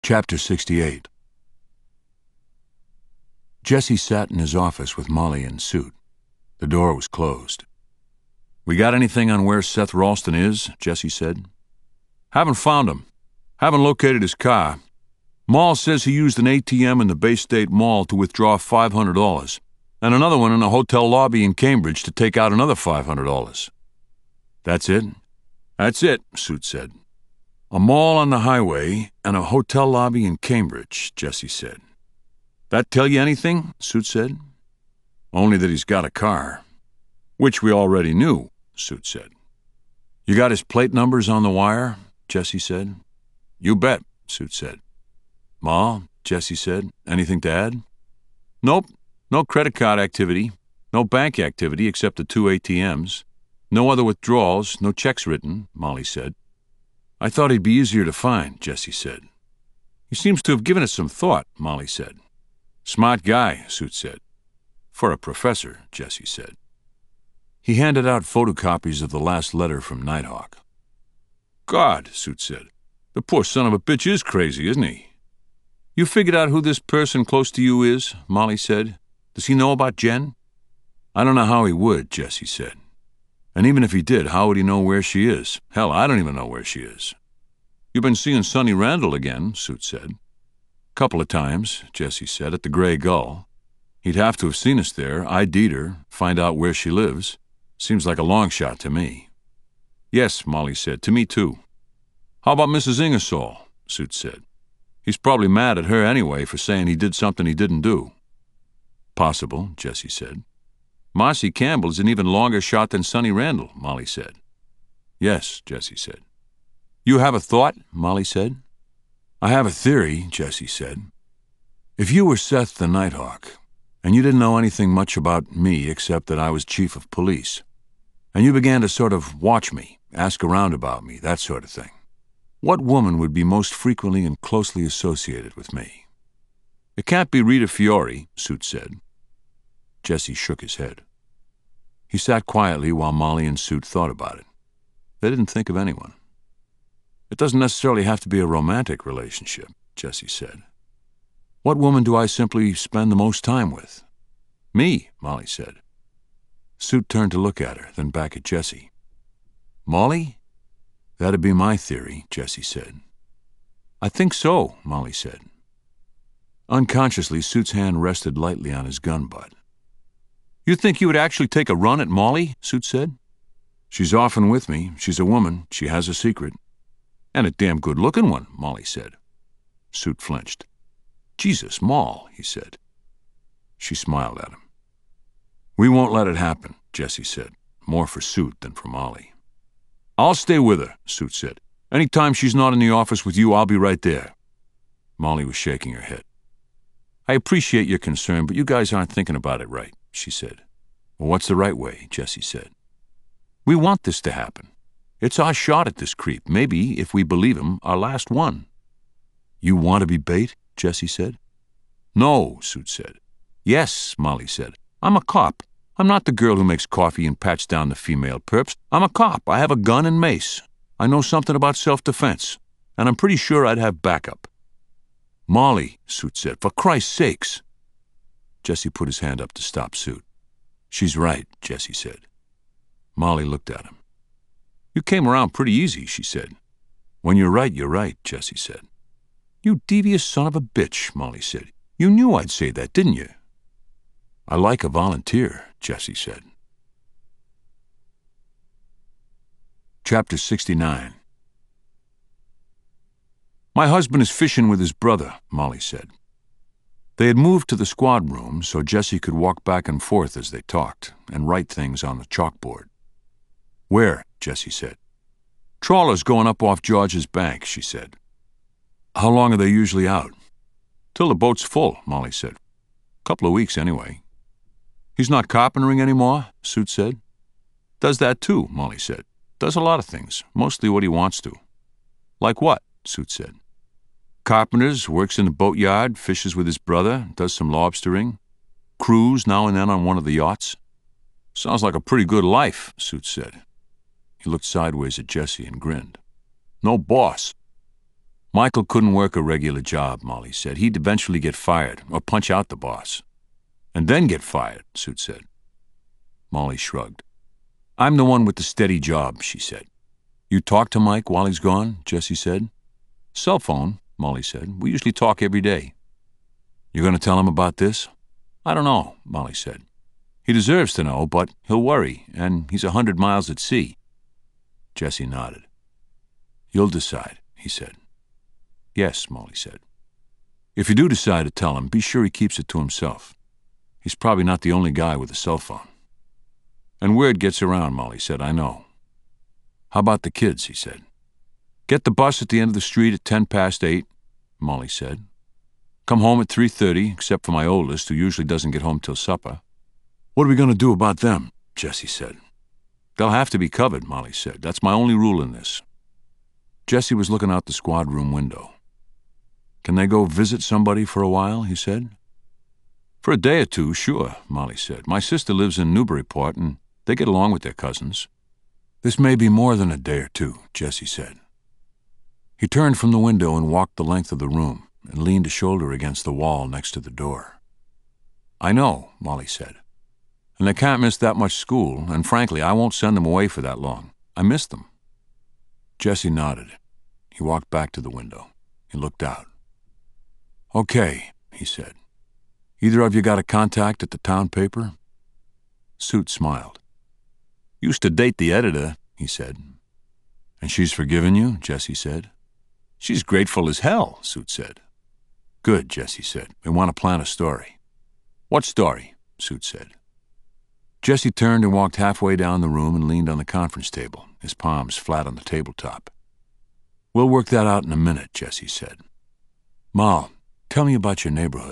Chapter 68. Jesse sat in his office with Molly in suit. The door was closed. "We got anything on where Seth Ralston is?" Jesse said. "Haven't found him. Haven't located his car. Moll says he used an ATM in the Bay State Mall to withdraw $500, and another one in a hotel lobby in Cambridge to take out another $500. "That's it?" "That's it," Suit said. "A mall on the highway and a hotel lobby in Cambridge," Jesse said. "That tell you anything?" Suit said. "Only that he's got a car." "Which we already knew," Suit said. "You got his plate numbers on the wire?" Jesse said. "You bet," Suit said. "Ma," Jesse said, "anything to add?" "Nope. No credit card activity. No bank activity except the 2 ATMs. No other withdrawals, no checks written," Molly said. "I thought he'd be easier to find," Jesse said. "He seems to have given it some thought," Molly said. "Smart guy," Suit said. "For a professor," Jesse said. He handed out photocopies of the last letter from Nighthawk. "God," Suit said, "the poor son of a bitch is crazy, isn't he?" "You figured out who this person close to you is?" Molly said. "Does he know about Jen?" "I don't know how he would," Jesse said. "And even if he did, how would he know where she is? Hell, I don't even know where she is." "You've been seeing Sonny Randall again," Suit said. "Couple of times," Jesse said, "at the Grey Gull. He'd have to have seen us there, ID'd her, find out where she lives. Seems like a long shot to me." "Yes," Molly said, "to me too." "How about Mrs. Ingersoll?" Suit said. "He's probably mad at her anyway for saying he did something he didn't do." "Possible," Jesse said. "Marcy Campbell's an even longer shot than Sonny Randall," Molly said. "Yes," Jesse said. "You have a thought?" Molly said. "I have a theory," Jesse said. "If you were Seth the Nighthawk, and you didn't know anything much about me except that I was chief of police, and you began to sort of watch me, ask around about me, that sort of thing, what woman would be most frequently and closely associated with me?" "It can't be Rita Fiore," Suit said. Jesse shook his head. He sat quietly while Molly and Suit thought about it. They didn't think of anyone. "It doesn't necessarily have to be a romantic relationship," Jesse said. "What woman do I simply spend the most time with?" "Me," Molly said. Suit turned to look at her, then back at Jesse. "Molly?" "That'd be my theory," Jesse said. "I think so," Molly said. Unconsciously, Suit's hand rested lightly on his gun butt. "You think you would actually take a run at Molly?" Suit said. "She's often with me. She's a woman. She has a secret." "And a damn good-looking one," Molly said. Suit flinched. "Jesus, Moll," he said. She smiled at him. "We won't let it happen," Jesse said, more for Suit than for Molly. "I'll stay with her," Suit said. "Any time she's not in the office with you, I'll be right there." Molly was shaking her head. "I appreciate your concern, but you guys aren't thinking about it right," she said. "Well, what's the right way?" Jesse said. "We want this to happen. It's our shot at this creep, maybe, if we believe him, our last one." "You want to be bait?" Jesse said. "No," Suit said. "Yes," Molly said. "I'm a cop. I'm not the girl who makes coffee and pats down the female perps. I'm a cop. I have a gun and mace. I know something about self-defense, and I'm pretty sure I'd have backup." "Molly," Suit said, "for Christ's sakes." Jesse put his hand up to stop Suit. "She's right," Jesse said. Molly looked at him. "You came around pretty easy," she said. "When you're right," Jesse said. "You devious son of a bitch," Molly said. "You knew I'd say that, didn't you?" "I like a volunteer," Jesse said. Chapter 69. "My husband is fishing with his brother," Molly said. They had moved to the squad room so Jesse could walk back and forth as they talked and write things on the chalkboard. "Where?" Jesse said. "Trawlers going up off George's Bank," she said. "How long are they usually out?" "Till the boat's full," Molly said. "Couple of weeks, anyway." "He's not carpentering anymore?" Suit said. "Does that too," Molly said. "Does a lot of things, mostly what he wants to." "Like what?" Suit said. "Carpenters, works in the boatyard, fishes with his brother, does some lobstering. Cruise now and then on one of the yachts." "Sounds like a pretty good life," Suit said. He looked sideways at Jesse and grinned. "No boss." Michael couldn't work a regular job, Molly said. He'd eventually get fired, or punch out the boss. And then get fired, Suit said. Molly shrugged. I'm the one with the steady job, she said. You talk to Mike while he's gone, Jesse said. Cell phone, Molly said. We usually talk every day. You're going to tell him about this? I don't know, Molly said. He deserves to know, but he'll worry, and he's 100 miles at sea. Jesse nodded. You'll decide, he said. Yes, Molly said. If you do decide to tell him, be sure he keeps it to himself. He's probably not the only guy with a cell phone. And word gets around, Molly said, I know. How about the kids, he said. Get the bus at the end of the street at 8:10, Molly said. Come home at 3:30, except for my oldest, who usually doesn't get home till supper. What are we going to do about them? Jesse said. They'll have to be covered, Molly said. That's my only rule in this. Jesse was looking out the squad room window. Can they go visit somebody for a while, he said. For a day or two, sure, Molly said. My sister lives in Newburyport, and they get along with their cousins. This may be more than a day or two, Jesse said. He turned from the window and walked the length of the room and leaned a shoulder against the wall next to the door. I know, Molly said. And they can't miss that much school, and frankly, I won't send them away for that long. I miss them. Jesse nodded. He walked back to the window. He looked out. Okay, he said. Either of you got a contact at the town paper? Suit smiled. Used to date the editor, he said. And she's forgiven you, Jesse said. She's grateful as hell, Suit said. Good, Jesse said. We want to plan a story. What story? Suit said. Jesse turned and walked halfway down the room and leaned on the conference table, his palms flat on the tabletop. We'll work that out in a minute, Jesse said. Moll, tell me about your neighborhood.